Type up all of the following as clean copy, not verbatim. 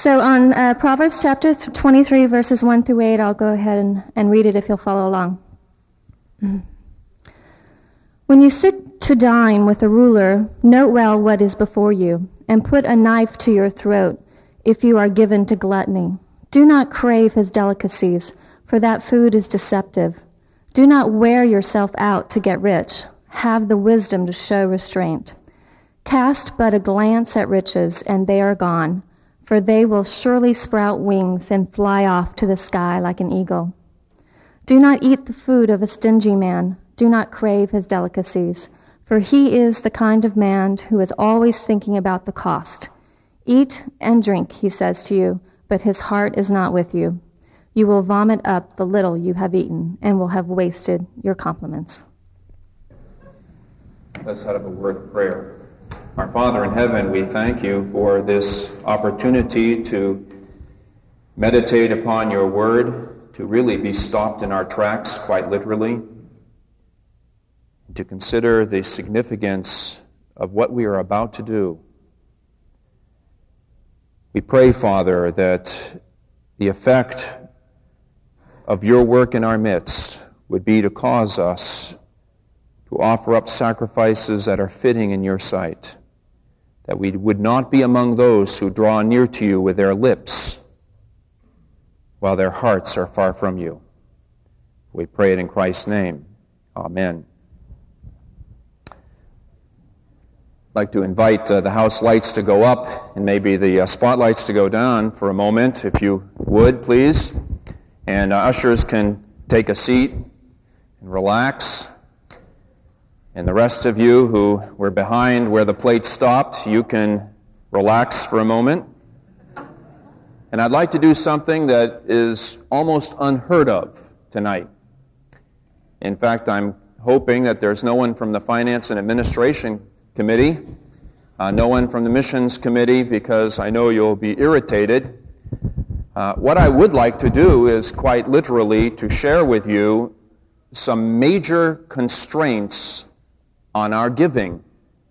So on Proverbs chapter 23, verses 1 through 8, I'll go ahead and read it if you'll follow along. When you sit to dine with a ruler, note well what is before you, and put a knife to your throat if you are given to gluttony. Do not crave his delicacies, for that food is deceptive. Do not wear yourself out to get rich. Have the wisdom to show restraint. Cast but a glance at riches, and they are gone, for they will surely sprout wings and fly off to the sky like an eagle. Do not eat the food of a stingy man. Do not crave his delicacies, for he is the kind of man who is always thinking about the cost. Eat and drink, he says to you, but his heart is not with you. You will vomit up the little you have eaten and will have wasted your compliments. Let's have a word of prayer. Our Father in heaven, we thank you for this opportunity to meditate upon your word, to really be stopped in our tracks, quite literally, to consider the significance of what we are about to do. We pray, Father, that the effect of your work in our midst would be to cause us to offer up sacrifices that are fitting in your sight, that we would not be among those who draw near to you with their lips while their hearts are far from you. We pray it in Christ's name. Amen. I'd like to invite the house lights to go up and maybe the spotlights to go down for a moment, if you would, please. And ushers can take a seat and relax. And the rest of you who were behind where the plate stopped, you can relax for a moment. And I'd like to do something that is almost unheard of tonight. In fact, I'm hoping that there's no one from the Finance and Administration Committee, no one from the Missions Committee, because I know you'll be irritated. What I would like to do is quite literally to share with you some major constraints on our giving.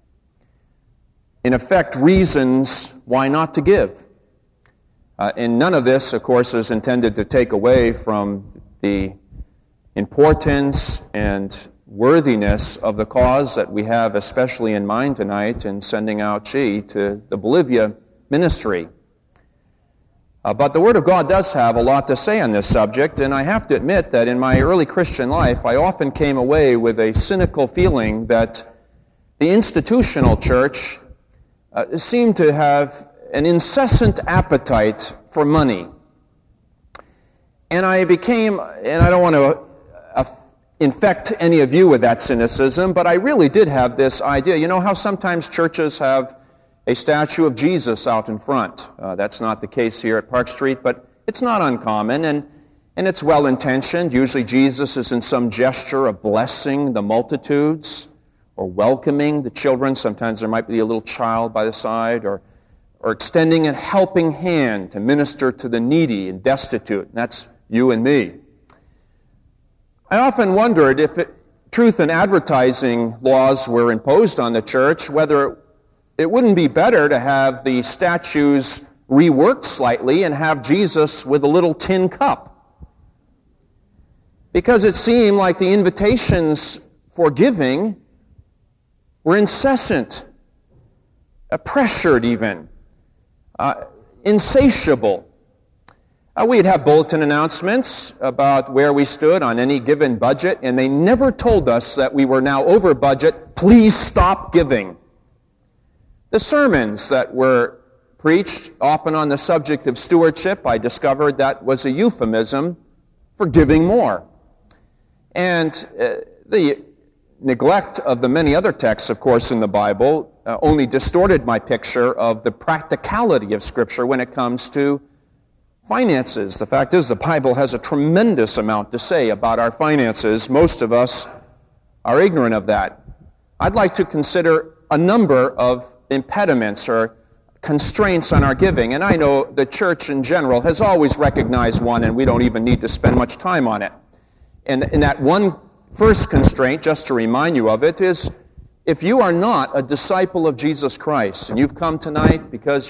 In effect, reasons why not to give. And none of this, of course, is intended to take away from the importance and worthiness of the cause that we have especially in mind tonight in sending out Chi to the Bolivia ministry. But the Word of God does have a lot to say on this subject, and I have to admit that in my early Christian life, I often came away with a cynical feeling that the institutional church seemed to have an incessant appetite for money. And I don't want to infect any of you with that cynicism, but I really did have this idea. You know how sometimes churches have a statue of Jesus out in front? That's not the case here at Park Street, but it's not uncommon, and it's well-intentioned. Usually Jesus is in some gesture of blessing the multitudes or welcoming the children. Sometimes there might be a little child by the side, or extending a helping hand to minister to the needy and destitute. And that's you and me. I often wondered if truth and advertising laws were imposed on the church, whether it wouldn't be better to have the statues reworked slightly and have Jesus with a little tin cup. Because it seemed like the invitations for giving were incessant, pressured even, insatiable. We'd have bulletin announcements about where we stood on any given budget, and they never told us that we were now over budget. Please stop giving. The sermons that were preached, often on the subject of stewardship, I discovered that was a euphemism for giving more. And the neglect of the many other texts, of course, in the Bible only distorted my picture of the practicality of Scripture when it comes to finances. The fact is, the Bible has a tremendous amount to say about our finances. Most of us are ignorant of that. I'd like to consider a number of impediments or constraints on our giving, and I know the church in general has always recognized one, and we don't even need to spend much time on it. And that one first constraint, just to remind you of it, is if you are not a disciple of Jesus Christ, and you've come tonight because you're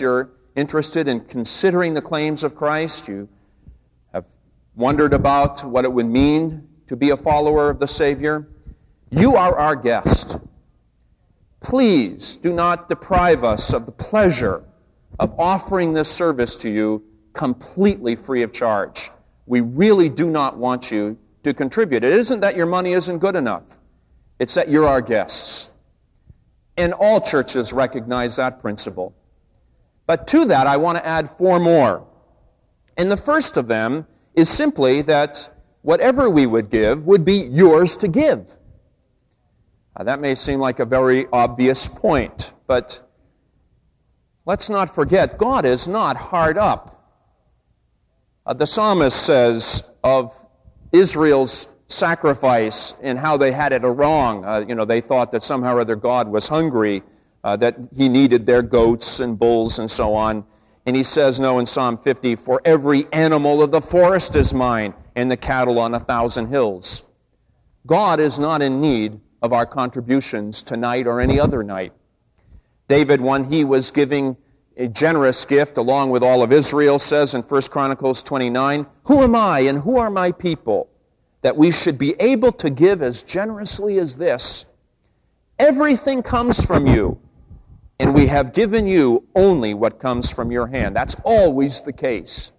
interested in considering the claims of Christ, you have wondered about what it would mean to be a follower of the Savior, you are our guest. Please do not deprive us of the pleasure of offering this service to you completely free of charge. We really do not want you to contribute. It isn't that your money isn't good enough. It's that you're our guests. And all churches recognize that principle. But to that, I want to add 4 more. And the first of them is simply that whatever we would give would be yours to give. That may seem like a very obvious point, but let's not forget, God is not hard up. The psalmist says of Israel's sacrifice and how they had it wrong. They thought that somehow or other God was hungry, that he needed their goats and bulls and so on. And he says, no, in Psalm 50, for every animal of the forest is mine, and the cattle on 1,000 hills. God is not in need of our contributions tonight or any other night. David, when he was giving a generous gift along with all of Israel, says in 1 Chronicles 29, who am I and who are my people that we should be able to give as generously as this? Everything comes from you, and we have given you only what comes from your hand. That's always the case.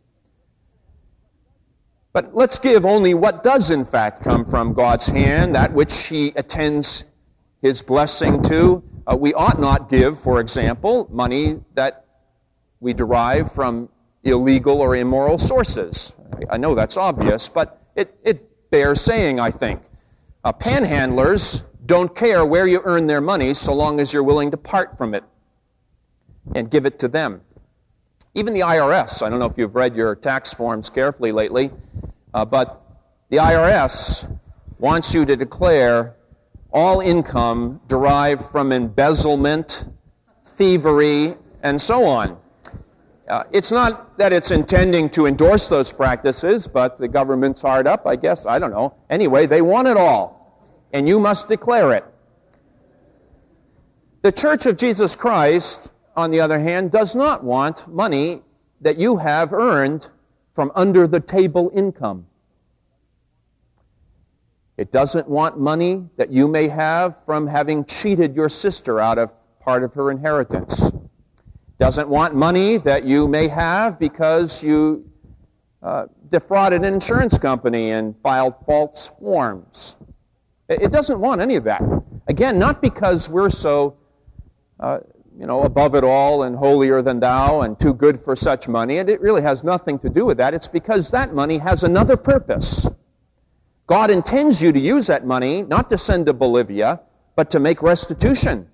But let's give only what does in fact come from God's hand, that which he attends his blessing to. We ought not give, for example, money that we derive from illegal or immoral sources. I know that's obvious, but it bears saying, I think. Panhandlers don't care where you earn their money so long as you're willing to part from it and give it to them. Even the IRS, I don't know if you've read your tax forms carefully lately, but the IRS wants you to declare all income derived from embezzlement, thievery, and so on. It's not that it's intending to endorse those practices, but the government's hard up, I guess. I don't know. Anyway, they want it all, and you must declare it. The Church of Jesus Christ, on the other hand, does not want money that you have earned from under-the-table income. It doesn't want money that you may have from having cheated your sister out of part of her inheritance. It doesn't want money that you may have because you defrauded an insurance company and filed false forms. It doesn't want any of that. Again, not because we're so above it all and holier than thou and too good for such money. And it really has nothing to do with that. It's because that money has another purpose. God intends you to use that money not to send to Bolivia, but to make restitution.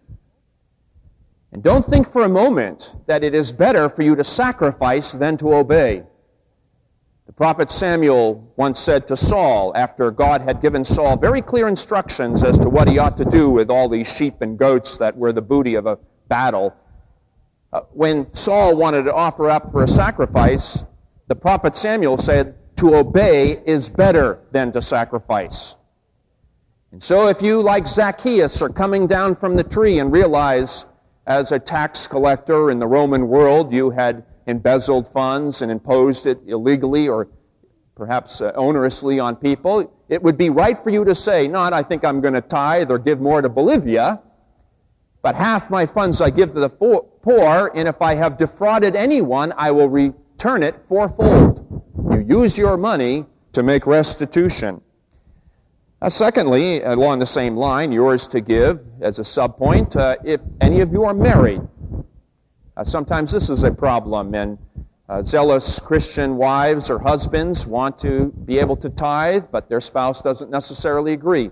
And don't think for a moment that it is better for you to sacrifice than to obey. The prophet Samuel once said to Saul, after God had given Saul very clear instructions as to what he ought to do with all these sheep and goats that were the booty of a battle, when Saul wanted to offer up for a sacrifice, the prophet Samuel said, to obey is better than to sacrifice. And so if you, like Zacchaeus, are coming down from the tree and realize, as a tax collector in the Roman world, you had embezzled funds and imposed it illegally or perhaps onerously on people, it would be right for you to say, not, I think I'm going to tithe or give more to Bolivia, but half my funds I give to the poor, and if I have defrauded anyone, I will return it fourfold. You use your money to make restitution. Secondly, along the same line, yours to give as a subpoint, if any of you are married. Sometimes this is a problem, and zealous Christian wives or husbands want to be able to tithe, but their spouse doesn't necessarily agree.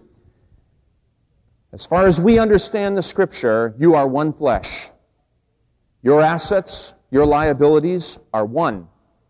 As far as we understand the Scripture, you are one flesh. Your assets, your liabilities are one.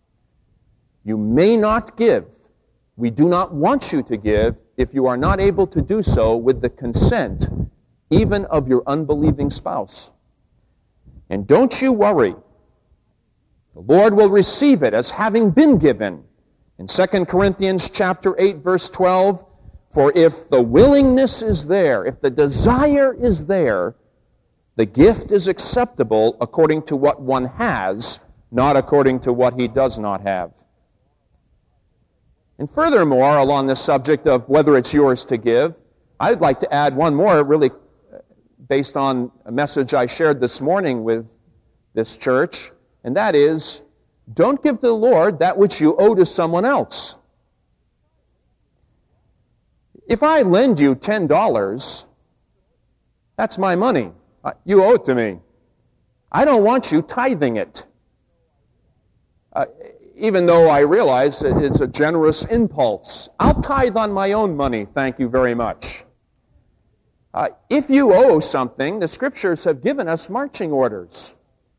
You may not give. We do not want you to give if you are not able to do so with the consent even of your unbelieving spouse. And don't you worry. The Lord will receive it as having been given. In 2 Corinthians chapter 8, verse 12, for if the willingness is there, if the desire is there, the gift is acceptable according to what one has, not according to what he does not have. And furthermore, along this subject of whether it's yours to give, I'd like to add one more, really based on a message I shared this morning with this church, and that is, don't give to the Lord that which you owe to someone else. If I lend you $10, that's my money. You owe it to me. I don't want you tithing it. Even though I realize that it's a generous impulse. I'll tithe on my own money, thank you very much. If you owe something, the Scriptures have given us marching orders.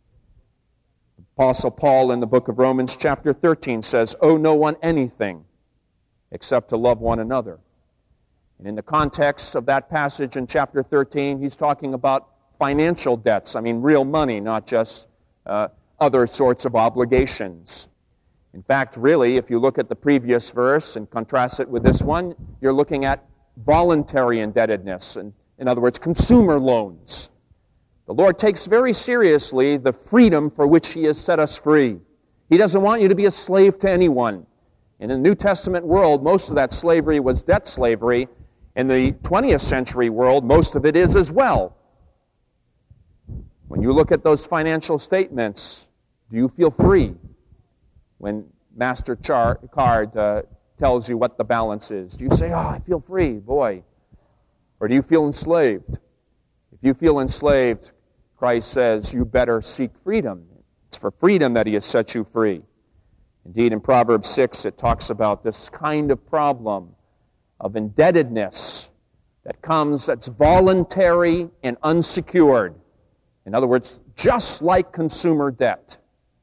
Apostle Paul in the book of Romans chapter 13 says, "Owe no one anything except to love one another." And in the context of that passage in chapter 13, he's talking about financial debts. I mean, real money, not just other sorts of obligations. In fact, really, if you look at the previous verse and contrast it with this one, you're looking at voluntary indebtedness, and in other words, consumer loans. The Lord takes very seriously the freedom for which He has set us free. He doesn't want you to be a slave to anyone. In the New Testament world, most of that slavery was debt slavery. In the 20th century world, most of it is as well. When you look at those financial statements, do you feel free when MasterCard tells you what the balance is? Do you say, "Oh, I feel free, boy"? Or do you feel enslaved? If you feel enslaved, Christ says you better seek freedom. It's for freedom that He has set you free. Indeed, in Proverbs 6, it talks about this kind of problem of indebtedness that's voluntary and unsecured. In other words, just like consumer debt.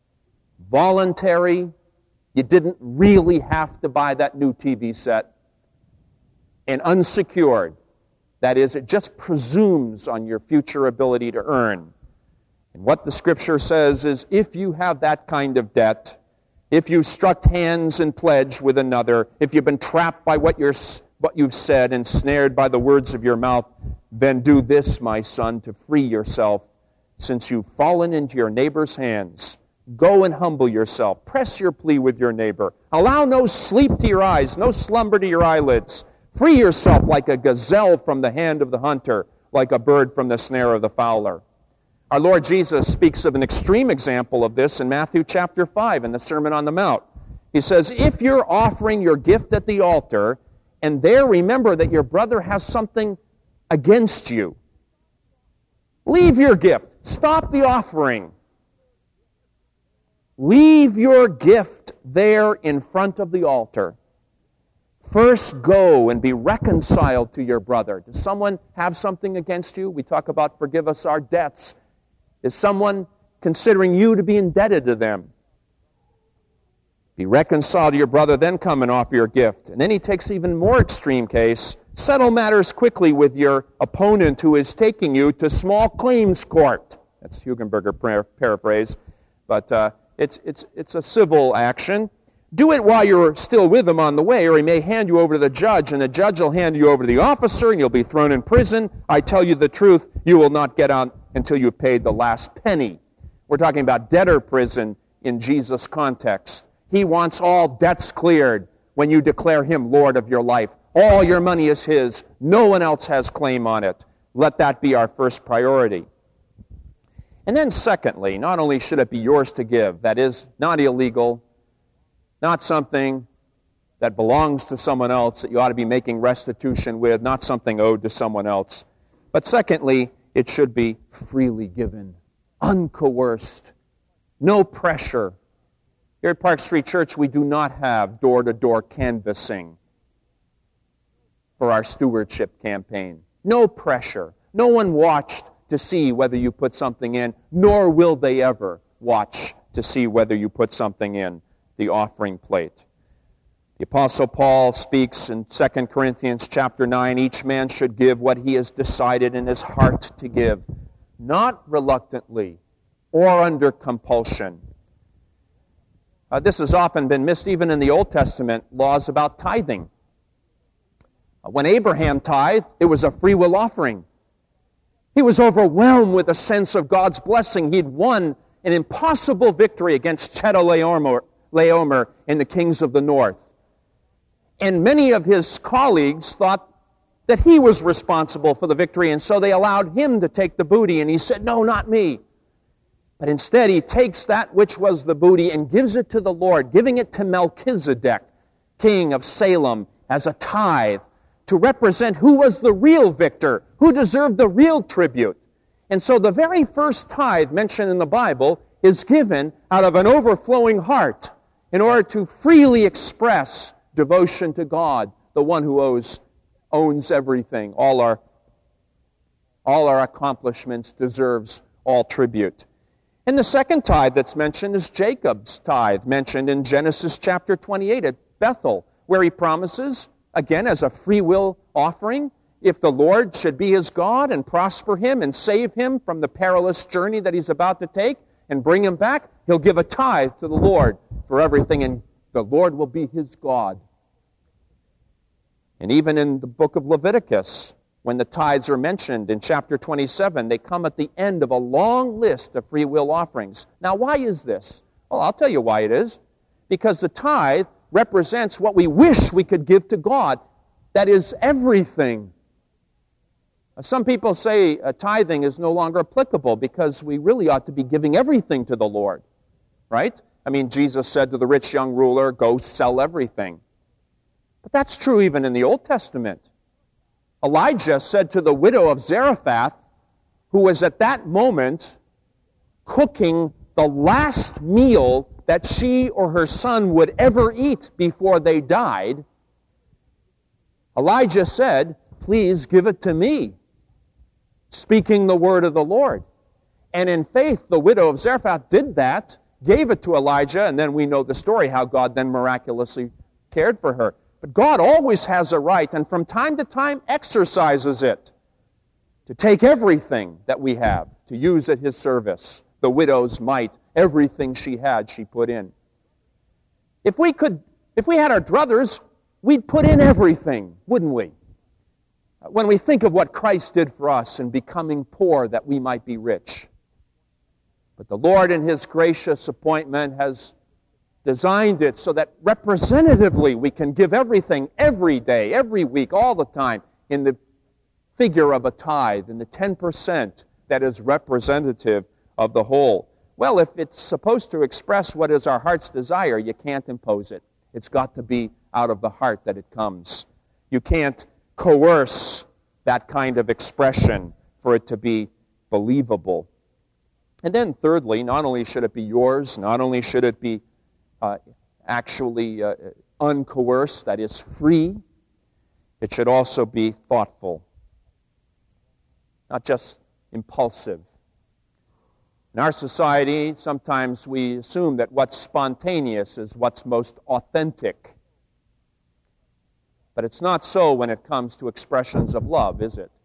Voluntary, you didn't really have to buy that new TV set. And unsecured, that is, it just presumes on your future ability to earn. And what the Scripture says is, if you have that kind of debt, if you've struck hands in pledge with another, if you've been trapped by what you've said and snared by the words of your mouth, then do this, my son, to free yourself, since you've fallen into your neighbor's hands. Go and humble yourself. Press your plea with your neighbor. Allow no sleep to your eyes, no slumber to your eyelids. Free yourself like a gazelle from the hand of the hunter, like a bird from the snare of the fowler. Our Lord Jesus speaks of an extreme example of this in Matthew chapter 5 in the Sermon on the Mount. He says, if you're offering your gift at the altar, and there remember that your brother has something against you, leave your gift. Stop the offering. Leave your gift there in front of the altar. First go and be reconciled to your brother. Does someone have something against you? We talk about forgive us our debts. Is someone considering you to be indebted to them? Be reconciled to your brother, then come and offer your gift. And then he takes even more extreme case. Settle matters quickly with your opponent who is taking you to small claims court. That's Hugenberger paraphrase. But it's a civil action. Do it while you're still with him on the way, or he may hand you over to the judge, and the judge will hand you over to the officer, and you'll be thrown in prison. I tell you the truth, you will not get out until you've paid the last penny. We're talking about debtor prison in Jesus' context. He wants all debts cleared when you declare Him Lord of your life. All your money is His. No one else has claim on it. Let that be our first priority. And then secondly, not only should it be yours to give, that is, not illegal, not something that belongs to someone else that you ought to be making restitution with, not something owed to someone else. But secondly, it should be freely given, uncoerced, no pressure. Here at Park Street Church, we do not have door-to-door canvassing for our stewardship campaign. No pressure. No one watched to see whether you put something in, nor will they ever watch to see whether you put something in the offering plate. The Apostle Paul speaks in 2 Corinthians chapter 9, each man should give what he has decided in his heart to give, not reluctantly or under compulsion. This has often been missed even in the Old Testament laws about tithing. When Abraham tithed, it was a free will offering. He was overwhelmed with a sense of God's blessing. He'd won an impossible victory against Chedorlaomer and the kings of the north. And many of his colleagues thought that he was responsible for the victory, and so they allowed him to take the booty, and he said, "No, not me." But instead, he takes that which was the booty and gives it to the Lord, giving it to Melchizedek, king of Salem, as a tithe, to represent who was the real victor, who deserved the real tribute. And so the very first tithe mentioned in the Bible is given out of an overflowing heart in order to freely express devotion to God, the one who owns everything. All our accomplishments deserves all tribute. And the second tithe that's mentioned is Jacob's tithe, mentioned in Genesis chapter 28 at Bethel, where he promises, again as a free will offering, if the Lord should be his God and prosper him and save him from the perilous journey that he's about to take and bring him back, he'll give a tithe to the Lord for everything, and the Lord will be his God. And even in the book of Leviticus, when the tithes are mentioned in chapter 27, they come at the end of a long list of free will offerings. Now, why is this? Well, I'll tell you why it is. Because the tithe represents what we wish we could give to God. That is everything. Some people say tithing is no longer applicable because we really ought to be giving everything to the Lord, right? I mean, Jesus said to the rich young ruler, "Go sell everything." But that's true even in the Old Testament. Elijah said to the widow of Zarephath, who was at that moment cooking the last meal that she or her son would ever eat before they died, Elijah said, "Please give it to me," speaking the word of the Lord. And in faith, the widow of Zarephath did that, gave it to Elijah, and then we know the story, how God then miraculously cared for her. But God always has a right, and from time to time exercises it, to take everything that we have, to use at his service. The widow's mite, everything she had, she put in. If we had our druthers, we'd put in everything, wouldn't we? When we think of what Christ did for us in becoming poor that we might be rich. But the Lord in his gracious appointment has designed it so that representatively we can give everything every day, every week, all the time in the figure of a tithe, in the 10% that is representative of the whole. Well, if it's supposed to express what is our heart's desire, you can't impose it. It's got to be out of the heart that it comes. You can't coerce that kind of expression for it to be believable. And then thirdly, not only should it be yours, not only should it be actually uncoerced, that is free, it should also be thoughtful, not just impulsive. In our society, sometimes we assume that what's spontaneous is what's most authentic. But it's not so when it comes to expressions of love, is it?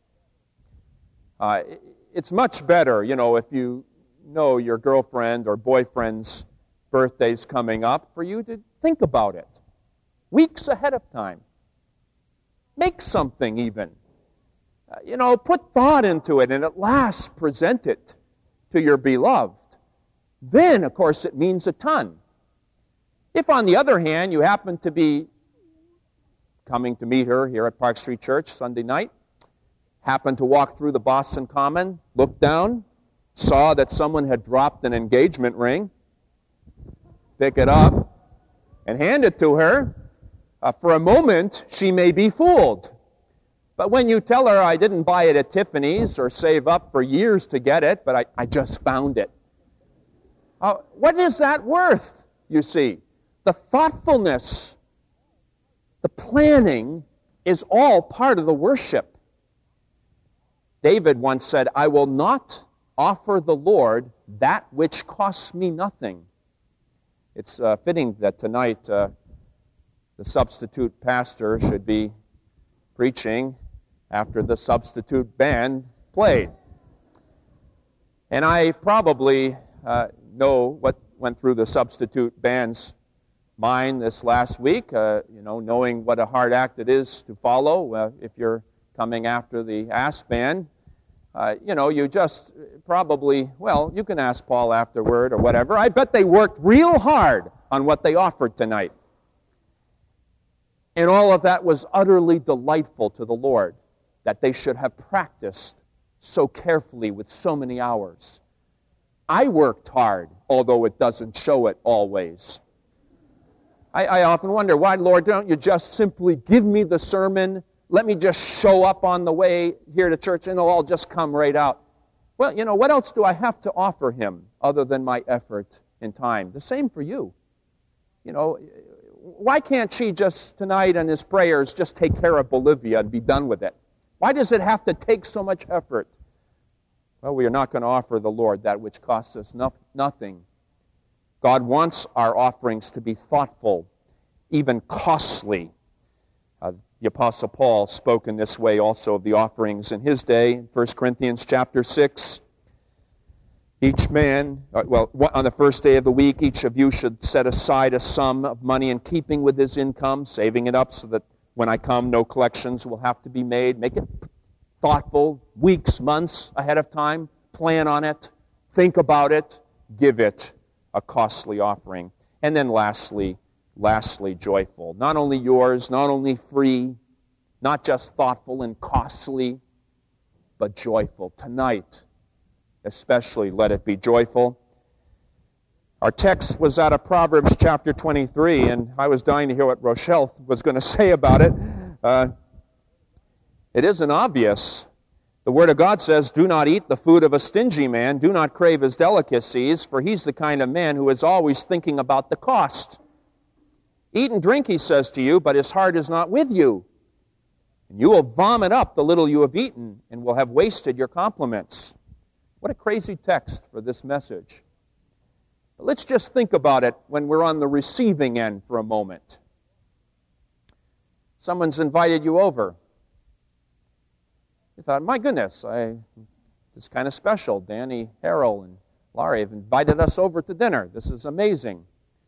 It's much better, if you know your girlfriend or boyfriend's birthday's coming up, for you to think about it weeks ahead of time. Make something even. Put thought into it, and at last present it to your beloved. Then, of course, it means a ton. If, on the other hand, you happen to be coming to meet her here at Park Street Church Sunday night, happen to walk through the Boston Common, looked down, saw that someone had dropped an engagement ring, pick it up, and hand it to her, for a moment, she may be fooled. But when you tell her, "I didn't buy it at Tiffany's or save up for years to get it, but I just found it," what is that worth, you see? The thoughtfulness, the planning is all part of the worship. David once said, "I will not offer the Lord that which costs me nothing." It's fitting that tonight the substitute pastor should be preaching after the substitute band played. And I probably know what went through the substitute band's mind this last week, knowing what a hard act it is to follow if you're coming after the Ask band. You just probably, well, you can ask Paul afterward or whatever. I bet they worked real hard on what they offered tonight. And all of that was utterly delightful to the Lord, that they should have practiced so carefully with so many hours. I worked hard, although it doesn't show it always. I often wonder, why, Lord, don't you just simply give me the sermon, let me just show up on the way here to church, and it'll all just come right out. Well, what else do I have to offer him other than my effort and time? The same for you. Why can't she just tonight in his prayers just take care of Bolivia and be done with it? Why does it have to take so much effort? Well, we are not going to offer the Lord that which costs us nothing. God wants our offerings to be thoughtful, even costly. The Apostle Paul spoke in this way also of the offerings in his day. 1 Corinthians chapter 6. Each man, on the first day of the week, each of you should set aside a sum of money in keeping with his income, saving it up so that when I come, no collections will have to be made. Make it thoughtful, weeks, months ahead of time. Plan on it. Think about it. Give it a costly offering. And then lastly, joyful. Not only yours, not only free, not just thoughtful and costly, but joyful. Tonight, especially, let it be joyful. Our text was out of Proverbs chapter 23, and I was dying to hear what Rochelle was going to say about it. It isn't obvious. The Word of God says, do not eat the food of a stingy man, do not crave his delicacies, for he's the kind of man who is always thinking about the cost. Eat and drink, he says to you, but his heart is not with you. And you will vomit up the little you have eaten, and will have wasted your compliments. What a crazy text for this message. But let's just think about it when we're on the receiving end for a moment. Someone's invited you over. You thought, my goodness, this is kind of special. Danny, Harold, and Laurie have invited us over to dinner. This is amazing.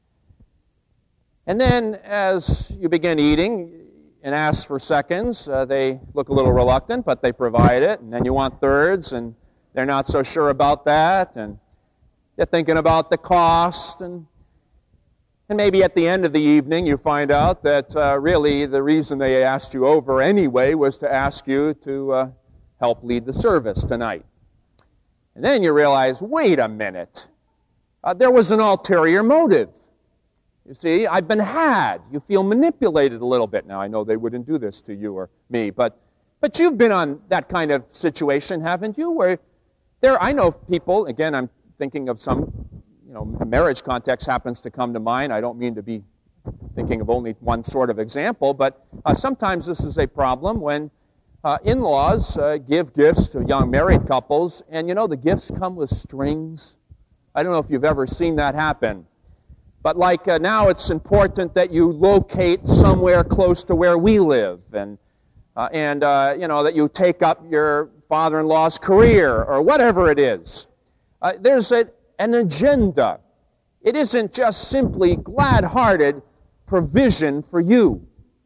And then as you begin eating and ask for seconds, they look a little reluctant, but they provide it. And then you want thirds, and they're not so sure about that. And they're thinking about the cost. And maybe at the end of the evening you find out that really the reason they asked you over anyway was to ask you to help lead the service tonight. And then you realize, wait a minute, there was an ulterior motive. You see, I've been had. You feel manipulated a little bit. Now, I know they wouldn't do this to you or me, but you've been on that kind of situation, haven't you? Where I know people, again, I'm thinking of some, a marriage context happens to come to mind. I don't mean to be thinking of only one sort of example, but sometimes this is a problem when in-laws give gifts to young married couples, and the gifts come with strings. I don't know if you've ever seen that happen. But now it's important that you locate somewhere close to where we live, and that you take up your father-in-law's career or whatever it is. There's an agenda. It isn't just simply glad-hearted provision for you.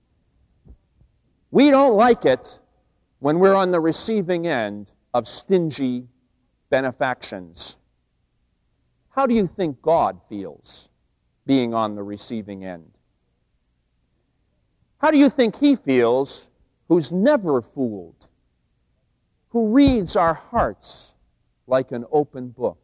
We don't like it when we're on the receiving end of stingy benefactions. How do you think God feels being on the receiving end? How do you think he feels who's never fooled, who reads our hearts like an open book?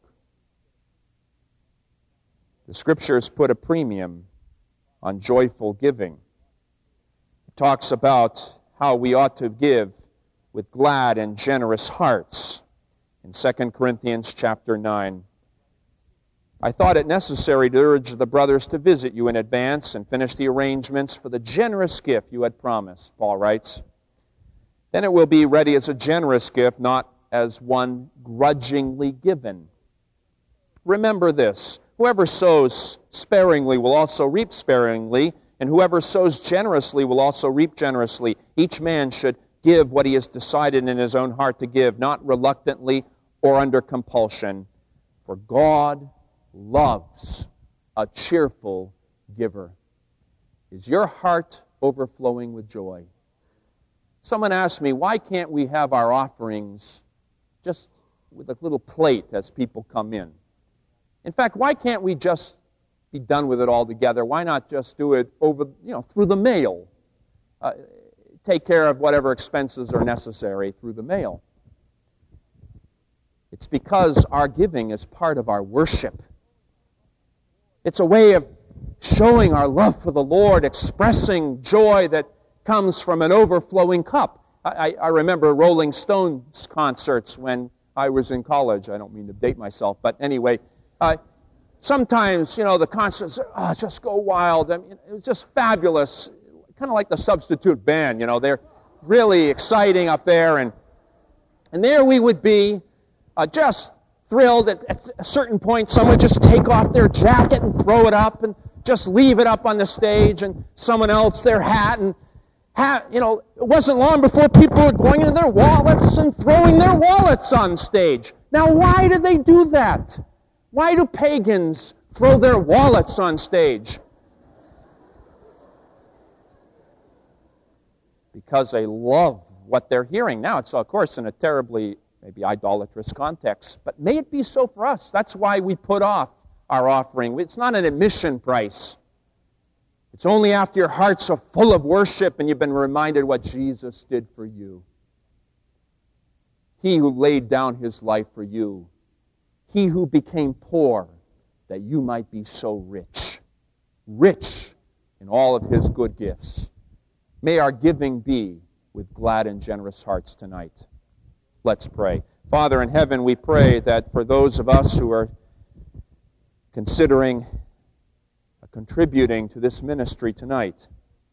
The Scriptures put a premium on joyful giving. It talks about how we ought to give with glad and generous hearts in 2 Corinthians chapter 9. I thought it necessary to urge the brothers to visit you in advance and finish the arrangements for the generous gift you had promised, Paul writes. Then it will be ready as a generous gift, not as one grudgingly given. Remember this, whoever sows sparingly will also reap sparingly, and whoever sows generously will also reap generously. Each man should give what he has decided in his own heart to give, not reluctantly or under compulsion. For God loves a cheerful giver. Is your heart overflowing with joy? Someone asked me, why can't we have our offerings just with a little plate as people come in. In fact, why can't we just be done with it altogether? Why not just do it over, through the mail? Take care of whatever expenses are necessary through the mail. It's because our giving is part of our worship. It's a way of showing our love for the Lord, expressing joy that comes from an overflowing cup. I remember Rolling Stones concerts when I was in college. I don't mean to date myself, but anyway, sometimes, the concerts just go wild. I mean, it was just fabulous, kind of like the Substitute Band. They're really exciting up there, and there we would be, just thrilled. At a certain point, someone would just take off their jacket and throw it up, and just leave it up on the stage, and someone else their hat, and it wasn't long before people were going into their wallets and throwing their wallets on stage. Now, why do they do that? Why do pagans throw their wallets on stage? Because they love what they're hearing. Now, it's, of course, in a terribly, maybe idolatrous context, but may it be so for us. That's why we put off our offering. It's not an admission price. It's only after your hearts are full of worship and you've been reminded what Jesus did for you. He who laid down his life for you. He who became poor that you might be so rich. Rich in all of his good gifts. May our giving be with glad and generous hearts tonight. Let's pray. Father in heaven, we pray that for those of us who are considering contributing to this ministry tonight,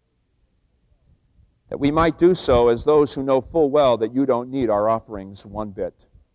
that we might do so as those who know full well that you don't need our offerings one bit.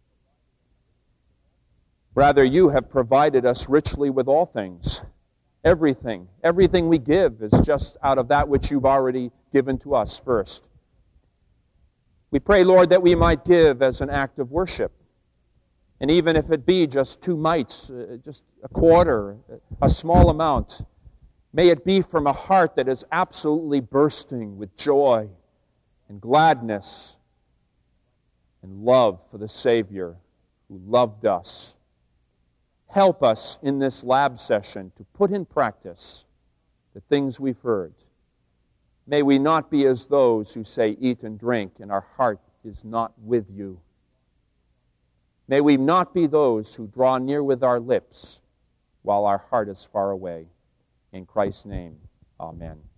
Rather, you have provided us richly with all things. Everything we give is just out of that which you've already given to us first. We pray, Lord, that we might give as an act of worship. And even if it be just 2 mites, just a quarter, a small amount, may it be from a heart that is absolutely bursting with joy and gladness and love for the Savior who loved us. Help us in this lab session to put in practice the things we've heard. May we not be as those who say, eat and drink, and our heart is not with you. May we not be those who draw near with our lips while our heart is far away. In Christ's name, amen.